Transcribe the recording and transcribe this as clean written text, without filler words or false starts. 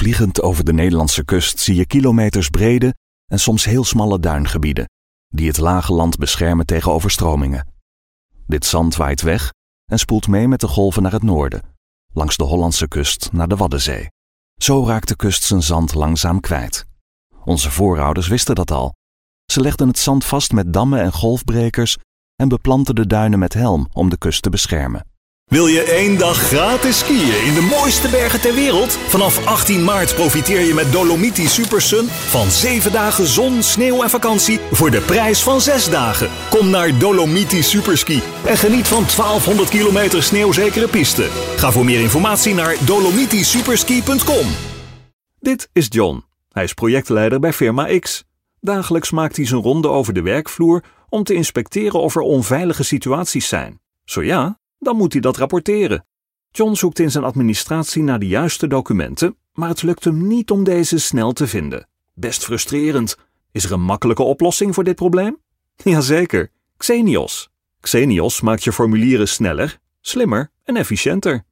Vliegend over de Nederlandse kust zie je kilometers brede en soms heel smalle duingebieden, die het lage land beschermen tegen overstromingen. Dit zand waait weg en spoelt mee met de golven naar het noorden, langs de Hollandse kust naar de Waddenzee. Zo raakt de kust zijn zand langzaam kwijt. Onze voorouders wisten dat al. Ze legden het zand vast met dammen en golfbrekers en beplanten de duinen met helm om de kust te beschermen. Wil je 1 dag gratis skiën in de mooiste bergen ter wereld? Vanaf 18 maart profiteer je met Dolomiti Supersun van 7 dagen zon, sneeuw en vakantie voor de prijs van 6 dagen. Kom naar Dolomiti Superski en geniet van 1200 kilometer sneeuwzekere piste. Ga voor meer informatie naar dolomitisuperski.com. Dit is John. Hij is projectleider bij Firma X. Dagelijks maakt hij zijn ronde over de werkvloer om te inspecteren of er onveilige situaties zijn. Zo ja, dan moet hij dat rapporteren. John zoekt in zijn administratie naar de juiste documenten, maar het lukt hem niet om deze snel te vinden. Best frustrerend. Is er een makkelijke oplossing voor dit probleem? Jazeker, Xenios. Xenios maakt je formulieren sneller, slimmer en efficiënter.